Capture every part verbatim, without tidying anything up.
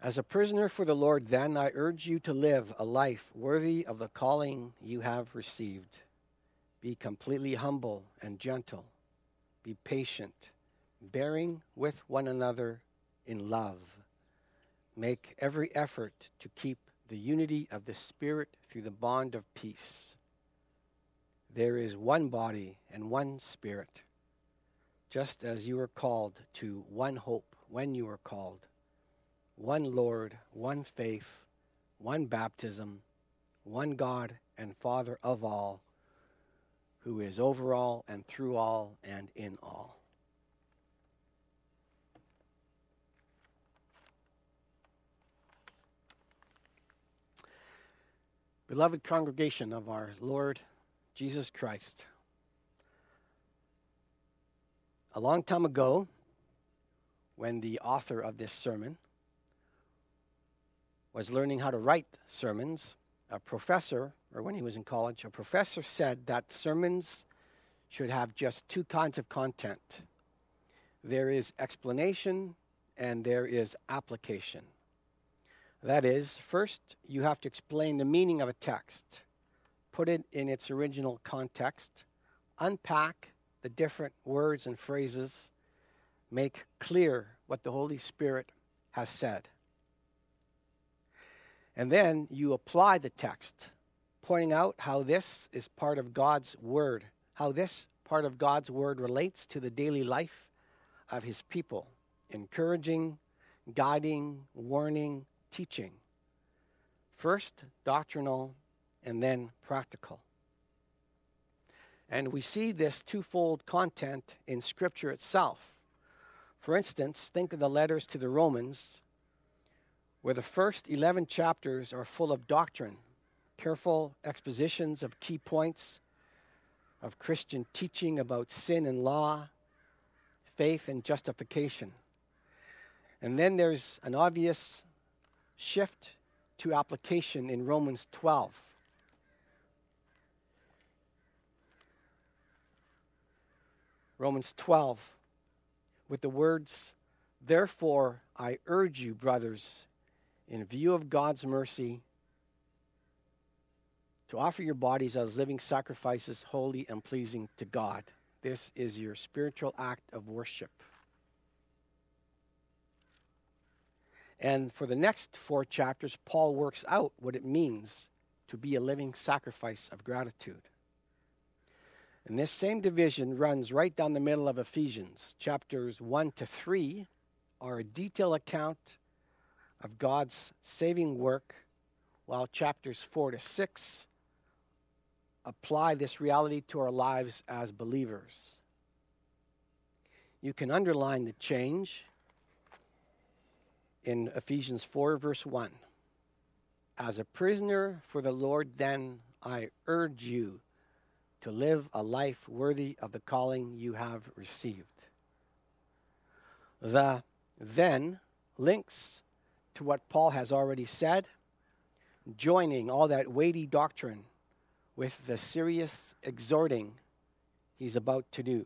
As a prisoner for the Lord, then, I urge you to live a life worthy of the calling you have received. Be completely humble and gentle. Be patient, bearing with one another in love. Make every effort to keep the unity of the Spirit through the bond of peace. There is one body and one Spirit, just as you were called to one hope when you were called. One Lord, one faith, one baptism, one God and Father of all, who is over all and through all and in all. Beloved congregation of our Lord Jesus Christ, a long time ago, when the author of this sermon was learning how to write sermons, a professor, or when he was in college, a professor said that sermons should have just two kinds of content. There is explanation and there is application. That is, first you have to explain the meaning of a text, put it in its original context, unpack the different words and phrases, make clear what the Holy Spirit has said. And then you apply the text, pointing out how this is part of God's Word, how this part of God's Word relates to the daily life of His people, encouraging, guiding, warning, teaching. First doctrinal and then practical. And we see this twofold content in Scripture itself. For instance, think of the letters to the Romans, where the first eleven chapters are full of doctrine, careful expositions of key points of Christian teaching about sin and law, faith and justification. And then there's an obvious shift to application in Romans twelve. Romans twelve, with the words, "Therefore I urge you, brothers, in view of God's mercy, to offer your bodies as living sacrifices, holy and pleasing to God. This is your spiritual act of worship." And for the next four chapters, Paul works out what it means to be a living sacrifice of gratitude. And this same division runs right down the middle of Ephesians. Chapters one to three are a detailed account of God's saving work, while chapters four to six apply this reality to our lives as believers. You can underline the change in Ephesians four, verse one. As a prisoner for the Lord, then, I urge you to live a life worthy of the calling you have received. The then links to what Paul has already said, joining all that weighty doctrine with the serious exhorting he's about to do.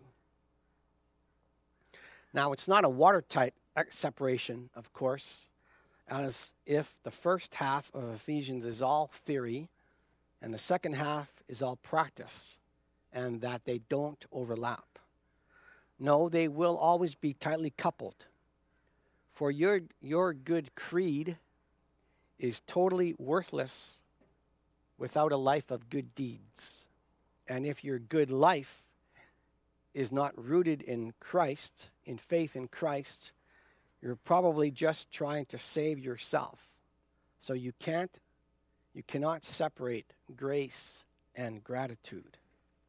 Now, it's not a watertight separation, of course, as if the first half of Ephesians is all theory and the second half is all practice, and that they don't overlap. No, they will always be tightly coupled. For your, your good creed is totally worthless without a life of good deeds. And if your good life is not rooted in Christ, in faith in Christ, you're probably just trying to save yourself. So you can't, you cannot separate grace and gratitude.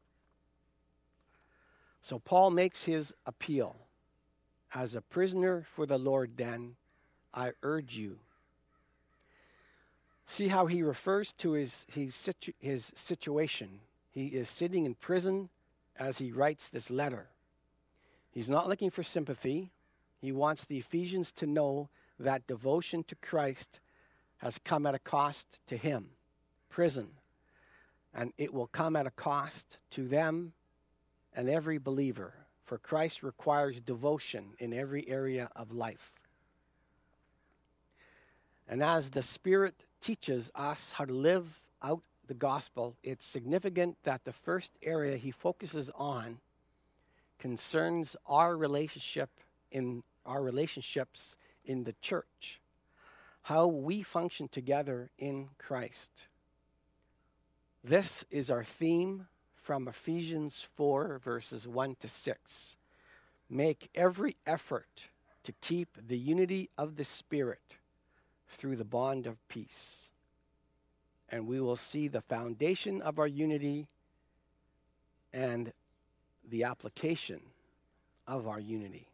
So Paul makes his appeal. As a prisoner for the Lord, then, I urge you. See how he refers to his, his, situ, his situation. He is sitting in prison as he writes this letter. He's not looking for sympathy. He wants the Ephesians to know that devotion to Christ has come at a cost to him, prison. And it will come at a cost to them and every believer. For Christ requires devotion in every area of life. And as the Spirit teaches us how to live out the gospel, it's significant that the first area he focuses on concerns our relationship in our relationships in the church, how we function together in Christ. This is our theme from Ephesians four, verses one to six. Make every effort to keep the unity of the Spirit through the bond of peace. And we will see the foundation of our unity and the application of our unity.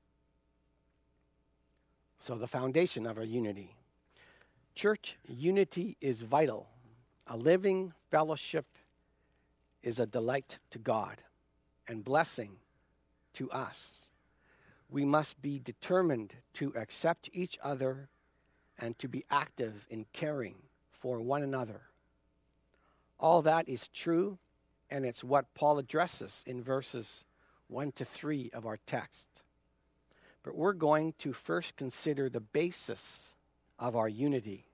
So the foundation of our unity. Church unity is vital. A living fellowship is a delight to God and blessing to us. We must be determined to accept each other and to be active in caring for one another. All that is true, and it's what Paul addresses in verses one to three of our text. But we're going to first consider the basis of our unity.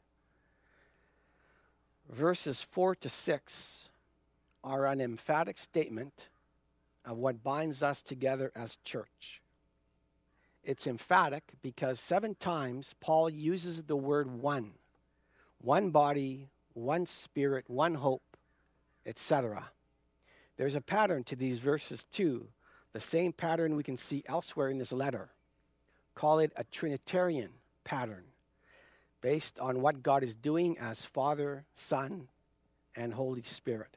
Verses four to six are an emphatic statement of what binds us together as church. It's emphatic because seven times Paul uses the word one. One body, one spirit, one hope, et cetera. There's a pattern to these verses too, the same pattern we can see elsewhere in this letter. Call it a Trinitarian pattern, based on what God is doing as Father, Son, and Holy Spirit.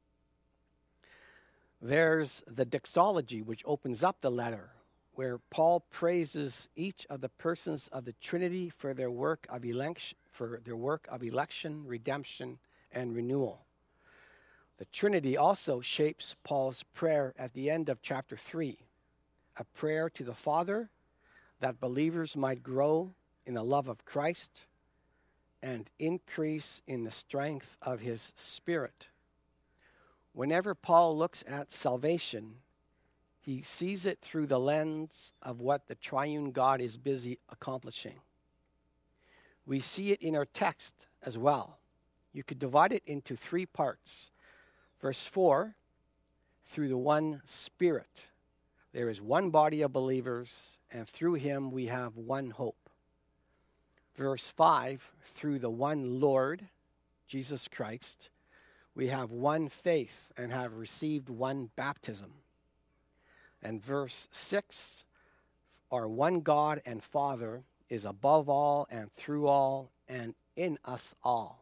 There's the doxology, which opens up the letter, where Paul praises each of the persons of the Trinity for their work of election, for their work of election, redemption, and renewal. The Trinity also shapes Paul's prayer at the end of chapter three, a prayer to the Father that believers might grow in the love of Christ and increase in the strength of his Spirit. Whenever Paul looks at salvation, he sees it through the lens of what the triune God is busy accomplishing. We see it in our text as well. You could divide it into three parts. Verse four, through the one Spirit. There is one body of believers, and through him we have one hope. Verse five, through the one Lord, Jesus Christ, we have one faith and have received one baptism. And verse six, our one God and Father is above all and through all and in us all.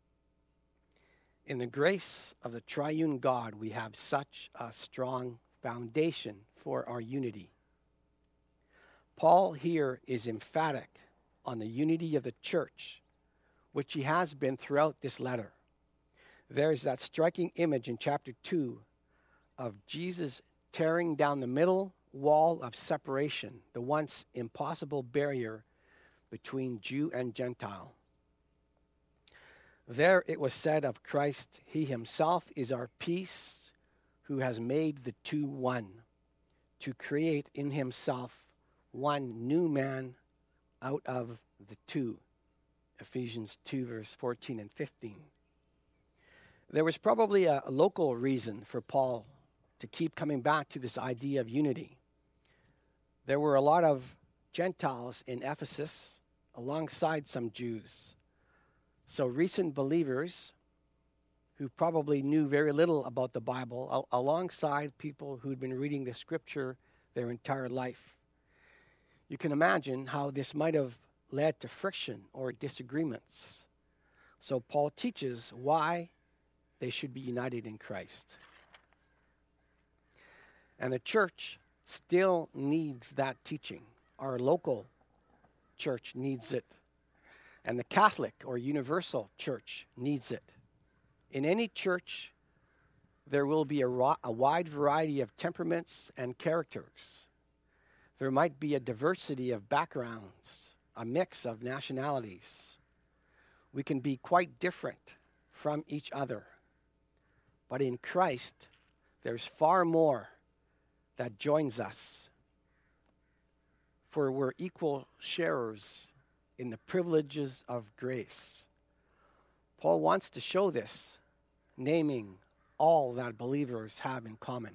In the grace of the triune God, we have such a strong foundation for our unity. Paul here is emphatic on the unity of the church, which he has been throughout this letter. There's that striking image in chapter two of Jesus tearing down the middle wall of separation, the once impossible barrier between Jew and Gentile. There it was said of Christ, he himself is our peace, who has made the two one, to create in himself one new man out of the two. Ephesians two, verse fourteen and fifteen. There was probably a, a local reason for Paul to keep coming back to this idea of unity. There were a lot of Gentiles in Ephesus alongside some Jews. So recent believers who probably knew very little about the Bible, al- alongside people who'd been reading the scripture their entire life. You can imagine how this might have led to friction or disagreements. So Paul teaches why they should be united in Christ. And the church still needs that teaching. Our local church needs it. And the Catholic or universal church needs it. In any church, there will be a, ro- a wide variety of temperaments and characters. There might be a diversity of backgrounds, a mix of nationalities. We can be quite different from each other. But in Christ, there's far more that joins us. For we're equal sharers in the privileges of grace. Paul wants to show this, naming all that believers have in common.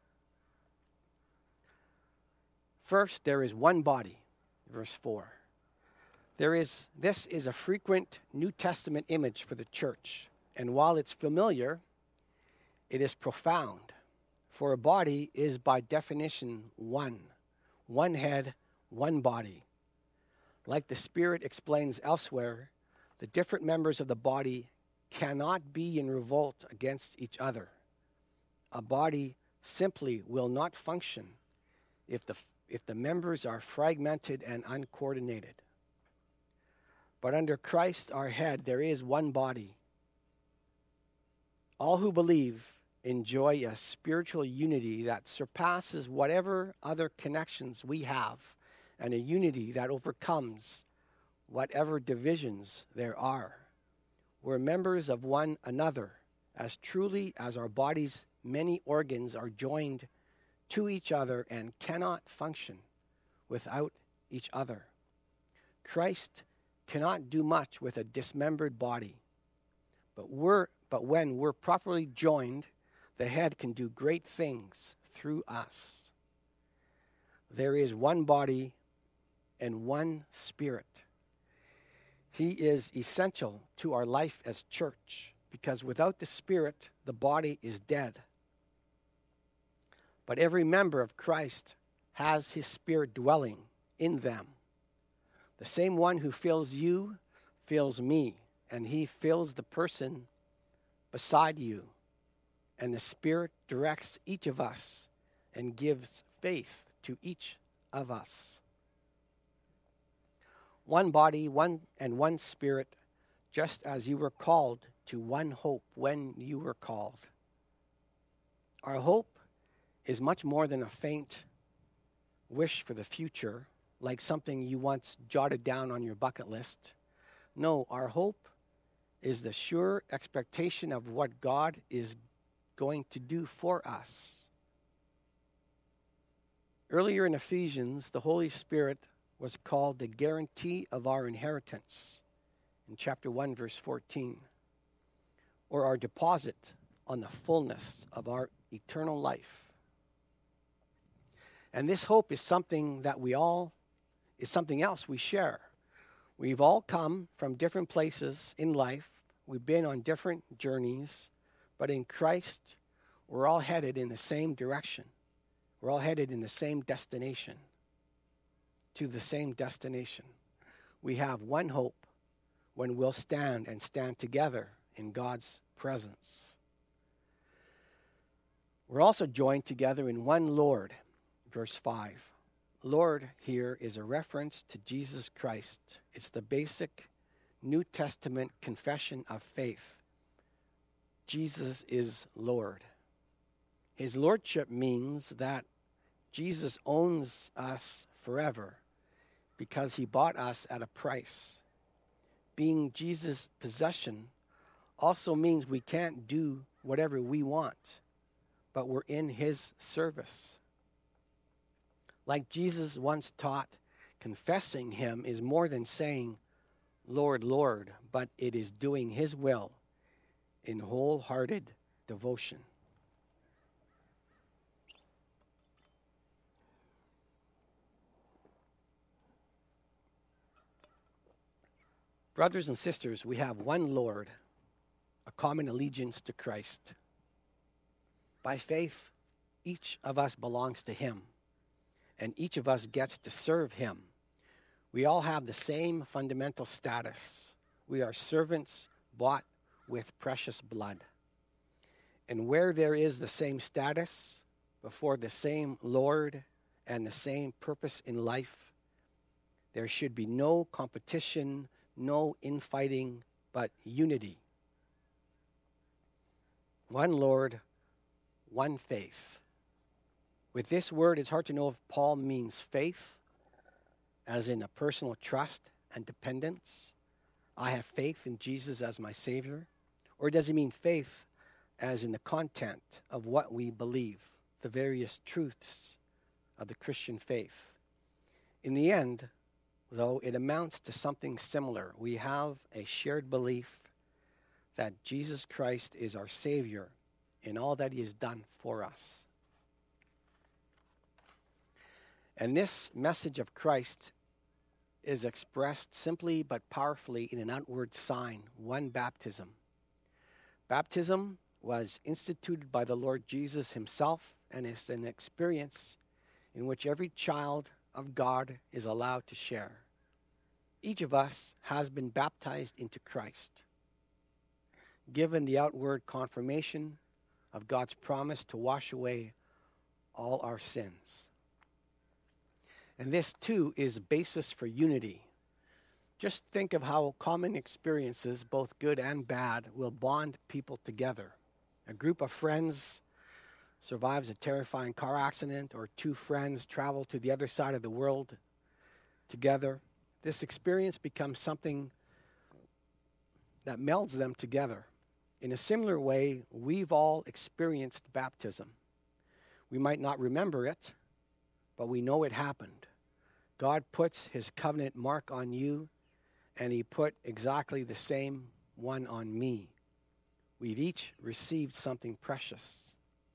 First, there is one body, verse four. There is, this is a frequent New Testament image for the church, and while it's familiar, it is profound. For a body is by definition one, one head, one body. Like the Spirit explains elsewhere, the different members of the body cannot be in revolt against each other. A body simply will not function if the, if the members are fragmented and uncoordinated. But under Christ, our head, there is one body. All who believe enjoy a spiritual unity that surpasses whatever other connections we have, and a unity that overcomes whatever divisions there are. We're members of one another as truly as our body's many organs are joined to each other and cannot function without each other. Christ cannot do much with a dismembered body, but we're but when we're properly joined, the head can do great things through us. There is one body and one Spirit. He is essential to our life as church, because without the Spirit, the body is dead. But every member of Christ has his Spirit dwelling in them. The same one who fills you fills me, and he fills the person beside you. And the Spirit directs each of us and gives faith to each of us. One body, one and one Spirit, just as you were called to one hope when you were called. Our hope is much more than a faint wish for the future, like something you once jotted down on your bucket list. No, our hope is the sure expectation of what God is going to do for us. Earlier in Ephesians, the Holy Spirit was called the guarantee of our inheritance in chapter one, verse fourteen, or our deposit on the fullness of our eternal life. And this hope is something that we all, is something else we share. We've all come from different places in life. We've been on different journeys, but in Christ, we're all headed in the same direction. We're all headed in the same destination, to the same destination. We have one hope when we'll stand and stand together in God's presence. We're also joined together in one Lord, verse five. Lord here is a reference to Jesus Christ. It's the basic New Testament confession of faith. Jesus is Lord. His lordship means that Jesus owns us forever because he bought us at a price. Being Jesus' possession also means we can't do whatever we want, but we're in his service. Like Jesus once taught, confessing him is more than saying, Lord, Lord, but it is doing his will in wholehearted devotion. Brothers and sisters, we have one Lord, a common allegiance to Christ. By faith, each of us belongs to him, and each of us gets to serve him. We all have the same fundamental status. We are servants bought with precious blood. And where there is the same status before the same Lord and the same purpose in life, there should be no competition, no infighting, but unity. One Lord, one faith. With this word, it's hard to know if Paul means faith, as in a personal trust and dependence. I have faith in Jesus as my Savior. Or does he mean faith as in the content of what we believe, the various truths of the Christian faith? In the end, though it amounts to something similar. We have a shared belief that Jesus Christ is our Savior in all that he has done for us. And this message of Christ is expressed simply but powerfully in an outward sign, one baptism. Baptism was instituted by the Lord Jesus himself and is an experience in which every child of God is allowed to share. Each of us has been baptized into Christ, given the outward confirmation of God's promise to wash away all our sins. And this, too, is a basis for unity. Just think of how common experiences, both good and bad, will bond people together. A group of friends survives a terrifying car accident, or two friends travel to the other side of the world together. This experience becomes something that melds them together. In a similar way, we've all experienced baptism. We might not remember it, but we know it happened. God puts his covenant mark on you, and he put exactly the same one on me. We've each received something precious.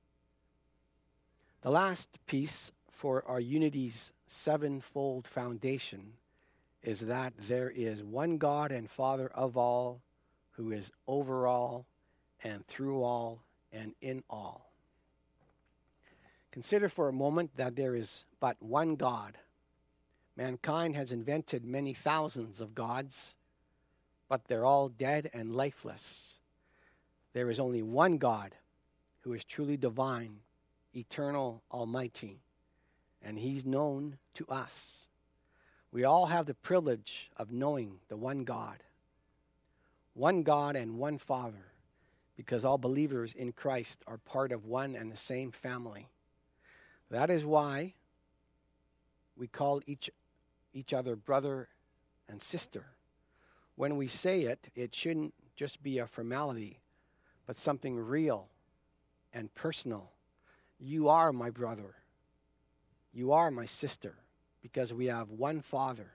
The last piece for our unity's sevenfold foundation is that there is one God and Father of all, who is over all and through all and in all. Consider for a moment that there is but one God. Mankind has invented many thousands of gods, but they're all dead and lifeless. There is only one God who is truly divine, eternal, almighty, and he's known to us. We all have the privilege of knowing the one God. One God and one Father, because all believers in Christ are part of one and the same family. That is why we call each, each other brother and sister. When we say it, it shouldn't just be a formality, but something real and personal. You are my brother. You are my sister, because we have one Father.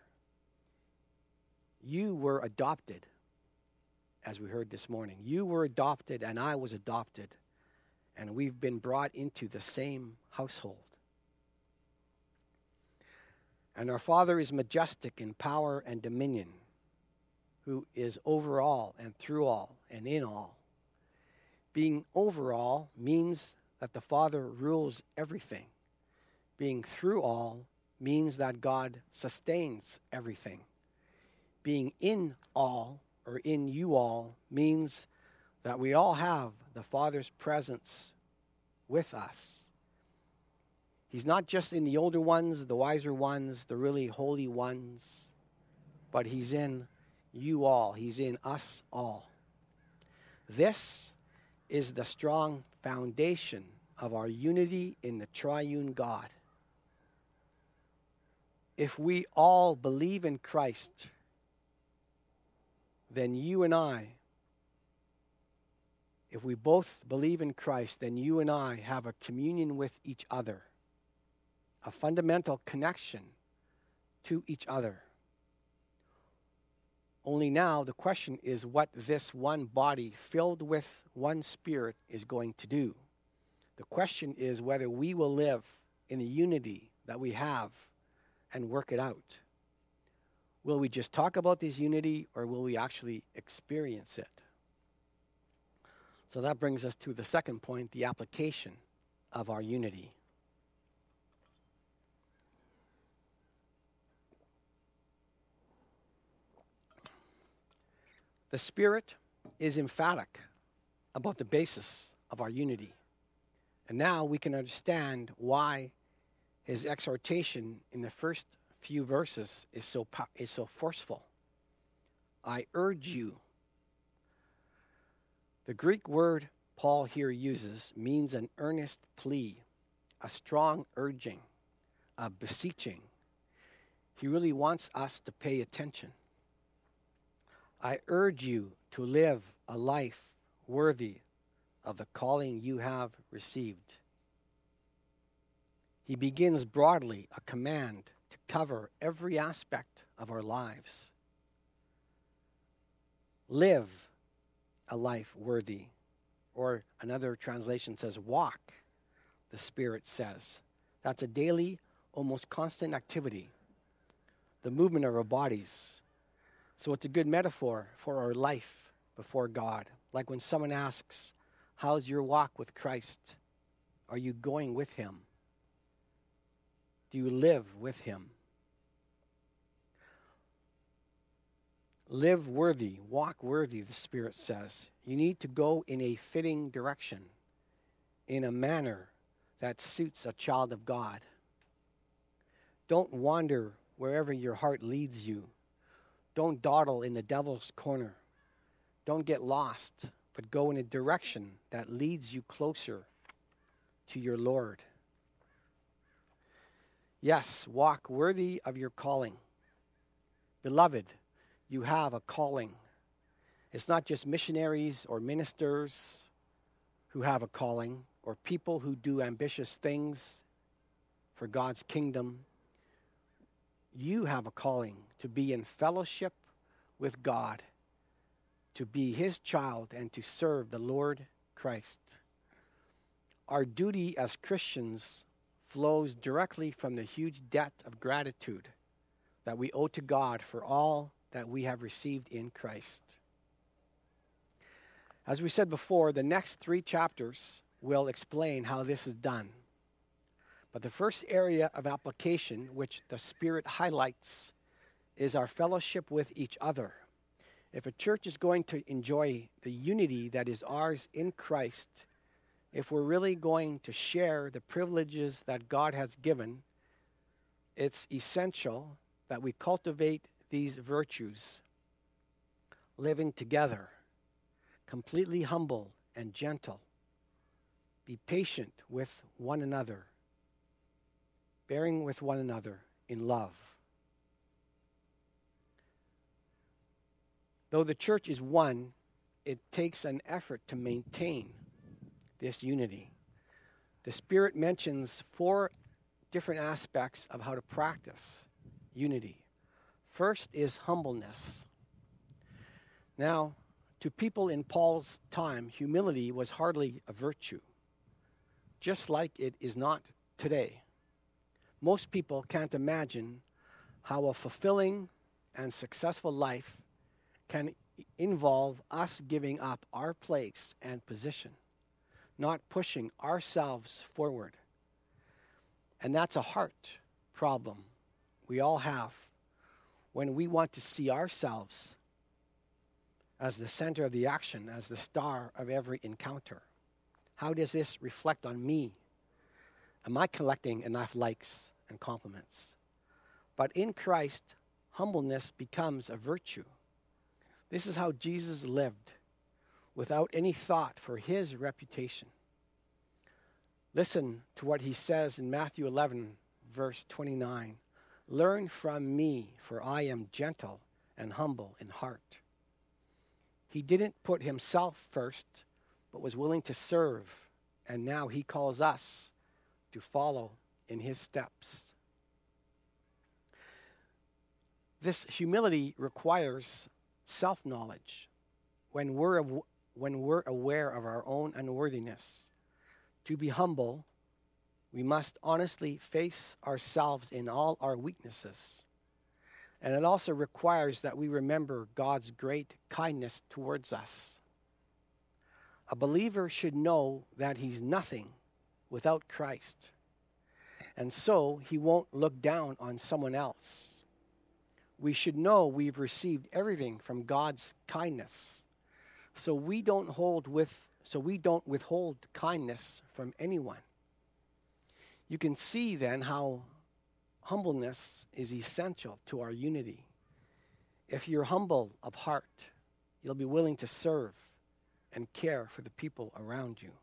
You were adopted, as we heard this morning. You were adopted, and I was adopted, and we've been brought into the same household. And our Father is majestic in power and dominion, who is over all and through all and in all. Being over all means that the Father rules everything. Being through all means that God sustains everything. Being in all, or in you all, means that we all have the Father's presence with us. He's not just in the older ones, the wiser ones, the really holy ones, but he's in you all. He's in us all. This is the strong foundation of our unity in the triune God. If we all believe in Christ, then you and I, if we both believe in Christ, then you and I have a communion with each other, a fundamental connection to each other. Only now the question is what this one body filled with one Spirit is going to do. The question is whether we will live in the unity that we have and work it out. Will we just talk about this unity, or will we actually experience it? So that brings us to the second point, the application of our unity. The Spirit is emphatic about the basis of our unity. And now we can understand why his exhortation in the first few verses is so is so forceful. I urge you. The Greek word Paul here uses means an earnest plea, a strong urging, a beseeching. He really wants us to pay attention. I urge you to live a life worthy of the calling you have received. He begins broadly a command to cover every aspect of our lives. Live a life worthy. Or another translation says, walk, the Spirit says. That's a daily, almost constant activity. The movement of our bodies. So it's a good metaphor for our life before God. Like when someone asks, how's your walk with Christ? Are you going with Him? Do you live with Him? Live worthy, walk worthy, the Spirit says. You need to go in a fitting direction, in a manner that suits a child of God. Don't wander wherever your heart leads you. Don't dawdle in the devil's corner. Don't get lost, but go in a direction that leads you closer to your Lord. Yes, walk worthy of your calling. Beloved, you have a calling. It's not just missionaries or ministers who have a calling, or people who do ambitious things for God's kingdom. You have a calling to be in fellowship with God, to be His child, and to serve the Lord Christ. Our duty as Christians flows directly from the huge debt of gratitude that we owe to God for all that we have received in Christ. As we said before, the next three chapters will explain how this is done. But the first area of application, which the Spirit highlights, is our fellowship with each other. If a church is going to enjoy the unity that is ours in Christ, if we're really going to share the privileges that God has given, it's essential that we cultivate these virtues, living together, completely humble and gentle. Be patient with one another, bearing with one another in love. Though the church is one, it takes an effort to maintain this unity. The Spirit mentions four different aspects of how to practice unity. First is humbleness. Now, to people in Paul's time, humility was hardly a virtue, just like it is not today. Most people can't imagine how a fulfilling and successful life can involve us giving up our place and position, not pushing ourselves forward. And that's a heart problem we all have when we want to see ourselves as the center of the action, as the star of every encounter. How does this reflect on me? Am I collecting enough likes and compliments? But in Christ, humbleness becomes a virtue. This is how Jesus lived, without any thought for His reputation. Listen to what He says in Matthew eleven, verse twenty-nine. Learn from me, for I am gentle and humble in heart. He didn't put Himself first, but was willing to serve. And now He calls us to follow in His steps. This humility requires self-knowledge. When we're, when we're aware of our own unworthiness, to be humble, we must honestly face ourselves in all our weaknesses. And it also requires that we remember God's great kindness towards us. A believer should know that he's nothing without Christ. And so he won't look down on someone else. We should know we've received everything from God's kindness. So we don't hold with so we don't withhold kindness from anyone. You can see then how humbleness is essential to our unity. If you're humble of heart, you'll be willing to serve and care for the people around you.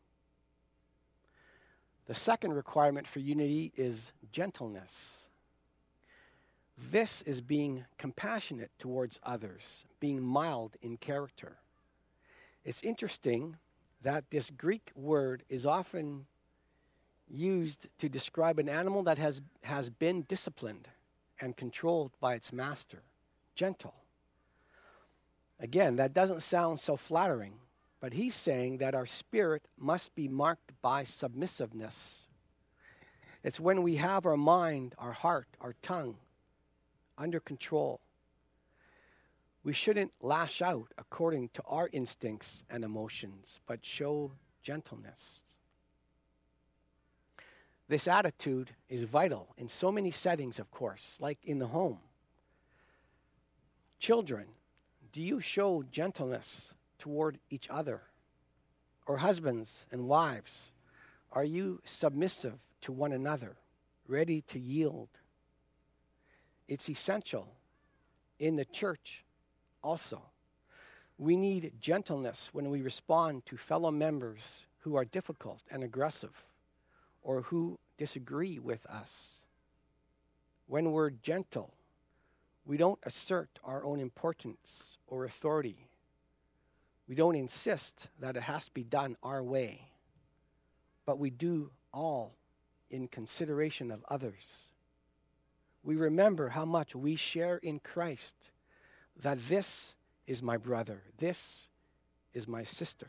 The second requirement for unity is gentleness. This is being compassionate towards others, being mild in character. It's interesting that this Greek word is often used to describe an animal that has, has been disciplined and controlled by its master. Gentle. Again, that doesn't sound so flattering, but he's saying that our spirit must be marked by submissiveness. It's when we have our mind, our heart, our tongue under control. We shouldn't lash out according to our instincts and emotions, but show gentleness. This attitude is vital in so many settings, of course, like in the home. Children, do you show gentleness toward each other? Or husbands and wives, are you submissive to one another, ready to yield? It's essential in the church also. We need gentleness when we respond to fellow members who are difficult and aggressive or who disagree with us. When we're gentle, we don't assert our own importance or authority. We don't insist that it has to be done our way, but we do all in consideration of others. We remember how much we share in Christ, that this is my brother, this is my sister.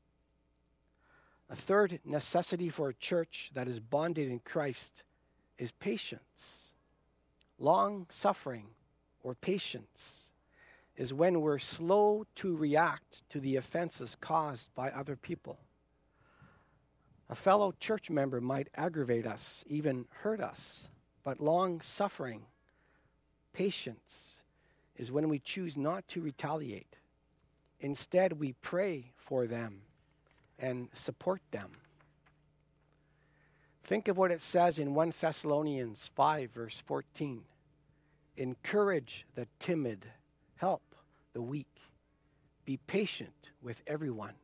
A third necessity for a church that is bonded in Christ is patience. Long suffering or patience is when we're slow to react to the offenses caused by other people. A fellow church member might aggravate us, even hurt us, but long suffering, patience, is when we choose not to retaliate. Instead, we pray for them and support them. Think of what it says in First Thessalonians five, verse fourteen. Encourage the timid, help the weak, be patient with everyone.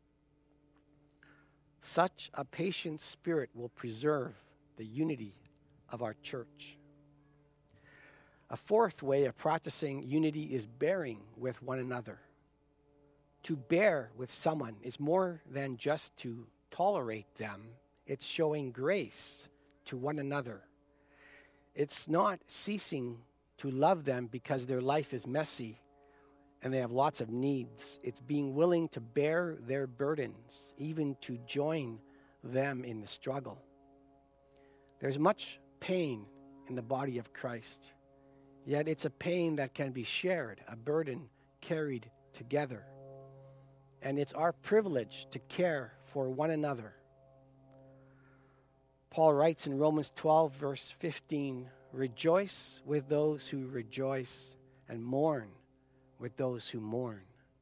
Such a patient spirit will preserve the unity of our church. A fourth way of practicing unity is bearing with one another. To bear with someone is more than just to tolerate them. It's showing grace to one another. It's not ceasing to love them because their life is messy and they have lots of needs. It's being willing to bear their burdens, even to join them in the struggle. There's much pain in the body of Christ, yet it's a pain that can be shared, a burden carried together. And it's our privilege to care for one another. Paul writes in Romans twelve, verse fifteen, rejoice with those who rejoice and mourn with those who mourn.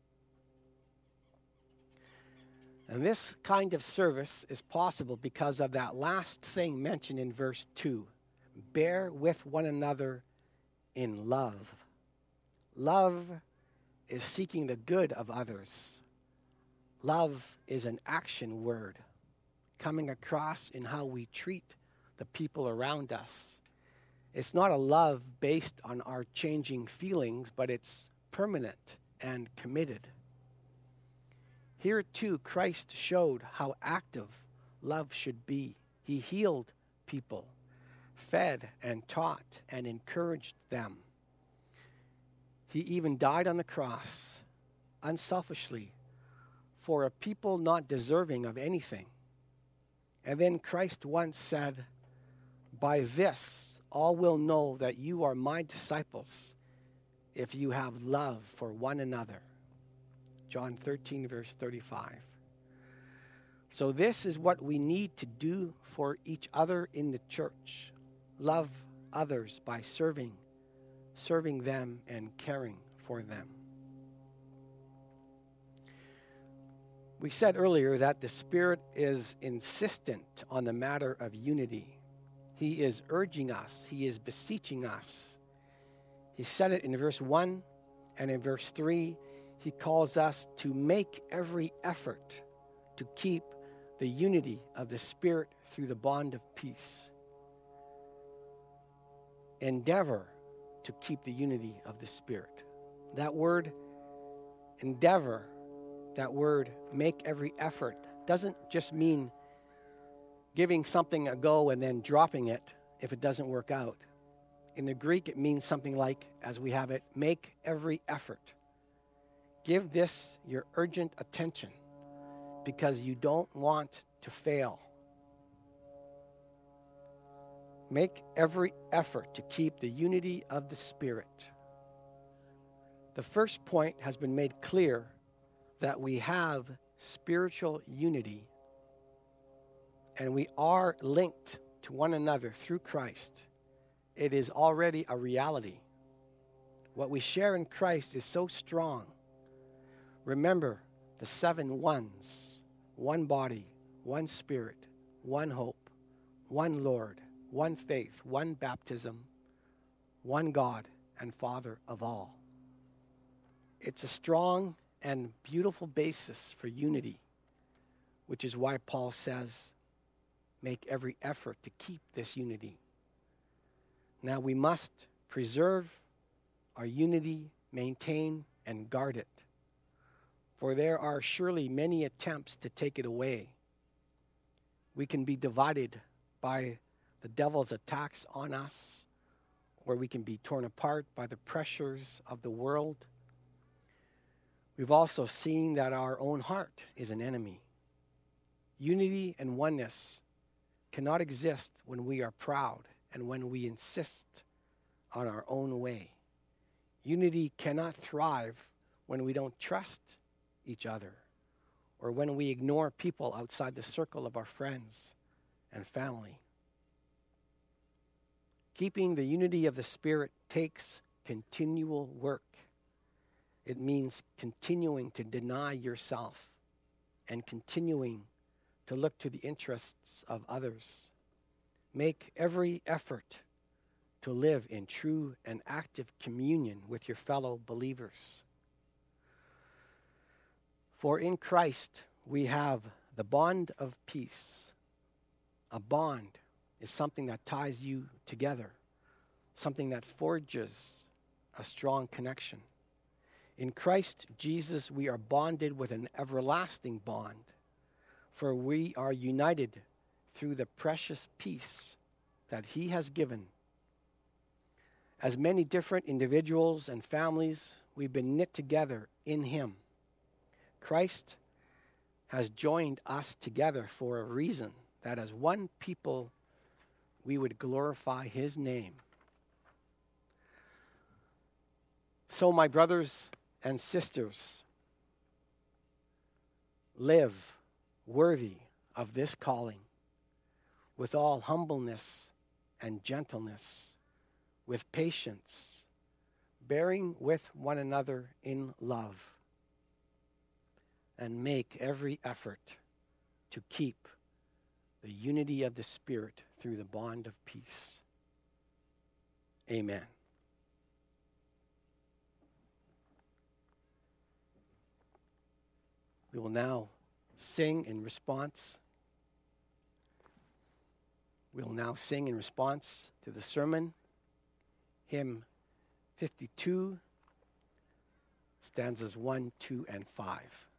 And this kind of service is possible because of that last thing mentioned in verse two. Bear with one another in love. Love is seeking the good of others. Love is an action word coming across in how we treat the people around us. It's not a love based on our changing feelings, but it's permanent and committed. Here too, Christ showed how active love should be. He healed people, fed and taught and encouraged them. He even died on the cross unselfishly for a people not deserving of anything. And then Christ once said, by this all will know that you are my disciples if you have love for one another. John thirteen, verse thirty-five. So this is what we need to do for each other in the church. Love others by serving, serving them and caring for them. We said earlier that the Spirit is insistent on the matter of unity. He is urging us. He is beseeching us. He said it in verse one, and in verse three, he calls us to make every effort to keep the unity of the Spirit through the bond of peace. Endeavor to keep the unity of the Spirit. That word, endeavor, that word, make every effort, doesn't just mean giving something a go and then dropping it if it doesn't work out. In the Greek, it means something like, as we have it, make every effort. Give this your urgent attention because you don't want to fail. Make every effort to keep the unity of the Spirit. The first point has been made clear that we have spiritual unity and we are linked to one another through Christ. It is already a reality. What we share in Christ is so strong. Remember the seven ones: one body, one spirit, one hope, one Lord, one faith, one baptism, one God and Father of all. It's a strong and beautiful basis for unity, which is why Paul says, make every effort to keep this unity. Now we must preserve our unity, maintain and guard it, for there are surely many attempts to take it away. We can be divided by the devil's attacks on us, or we can be torn apart by the pressures of the world. We've also seen that our own heart is an enemy. Unity and oneness cannot exist when we are proud and when we insist on our own way. Unity cannot thrive when we don't trust each other or when we ignore people outside the circle of our friends and family. Keeping the unity of the Spirit takes continual work. It means continuing to deny yourself and continuing to look to the interests of others. Make every effort to live in true and active communion with your fellow believers. For in Christ we have the bond of peace. A bond is something that ties you together, something that forges a strong connection. In Christ Jesus, we are bonded with an everlasting bond, for we are united through the precious peace that He has given. As many different individuals and families, we've been knit together in Him. Christ has joined us together for a reason, that as one people we would glorify His name. So, my brothers and sisters, live worthy of this calling, with all humbleness and gentleness, with patience, bearing with one another in love, and make every effort to keep the unity of the Spirit through the bond of peace. Amen. We will now sing in response. We will now sing in response to the sermon, hymn fifty-two, stanzas one, two, and five.